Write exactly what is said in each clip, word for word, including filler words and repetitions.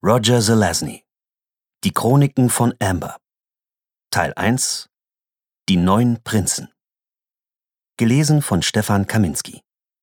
Roger Zelazny. Die Chroniken von Amber. Teil eins. Die neun Prinzen. Gelesen von Stefan Kaminski.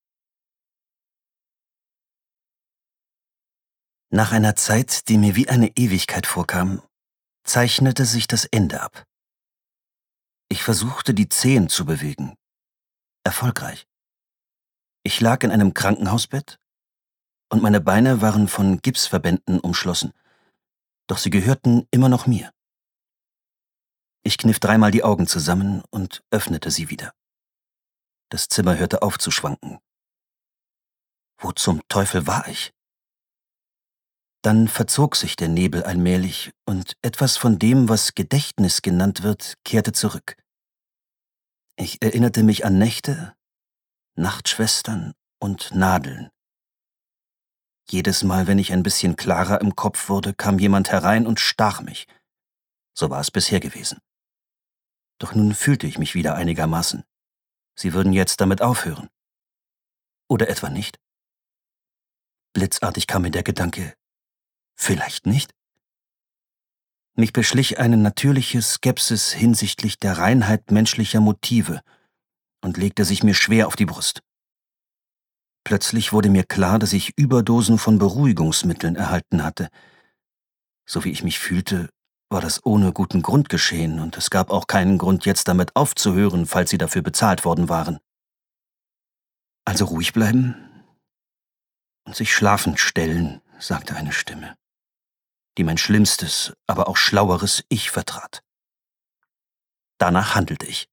Nach einer Zeit, die mir wie eine Ewigkeit vorkam, zeichnete sich das Ende ab. Ich versuchte, die Zehen zu bewegen. Erfolgreich. Ich lag in einem Krankenhausbett und meine Beine waren von Gipsverbänden umschlossen, doch sie gehörten immer noch mir. Ich kniff dreimal die Augen zusammen und öffnete sie wieder. Das Zimmer hörte auf zu schwanken. Wo zum Teufel war ich? Dann verzog sich der Nebel allmählich und etwas von dem, was Gedächtnis genannt wird, kehrte zurück. Ich erinnerte mich an Nächte, Nachtschwestern und Nadeln. Jedes Mal, wenn ich ein bisschen klarer im Kopf wurde, kam jemand herein und stach mich. So war es bisher gewesen. Doch nun fühlte ich mich wieder einigermaßen. Sie würden jetzt damit aufhören. Oder etwa nicht? Blitzartig kam mir der Gedanke, vielleicht nicht? Mich beschlich eine natürliche Skepsis hinsichtlich der Reinheit menschlicher Motive und legte sich mir schwer auf die Brust. Plötzlich wurde mir klar, dass ich Überdosen von Beruhigungsmitteln erhalten hatte. So wie ich mich fühlte, war das ohne guten Grund geschehen, und es gab auch keinen Grund, jetzt damit aufzuhören, falls sie dafür bezahlt worden waren. Also ruhig bleiben und sich schlafend stellen, sagte eine Stimme, die mein schlimmstes, aber auch schlaueres Ich vertrat. Danach handelte ich.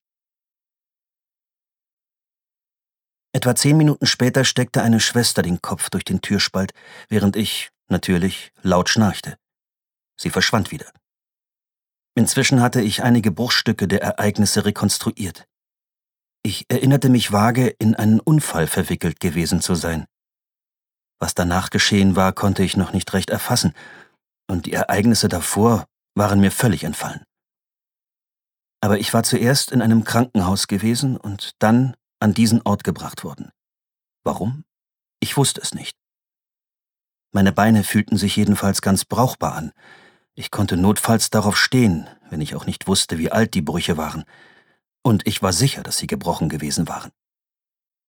Etwa zehn Minuten später steckte eine Schwester den Kopf durch den Türspalt, während ich, natürlich, laut schnarchte. Sie verschwand wieder. Inzwischen hatte ich einige Bruchstücke der Ereignisse rekonstruiert. Ich erinnerte mich vage, in einen Unfall verwickelt gewesen zu sein. Was danach geschehen war, konnte ich noch nicht recht erfassen, und die Ereignisse davor waren mir völlig entfallen. Aber ich war zuerst in einem Krankenhaus gewesen und dann an diesen Ort gebracht worden. Warum? Ich wusste es nicht. Meine Beine fühlten sich jedenfalls ganz brauchbar an. Ich konnte notfalls darauf stehen, wenn ich auch nicht wusste, wie alt die Brüche waren. Und ich war sicher, dass sie gebrochen gewesen waren.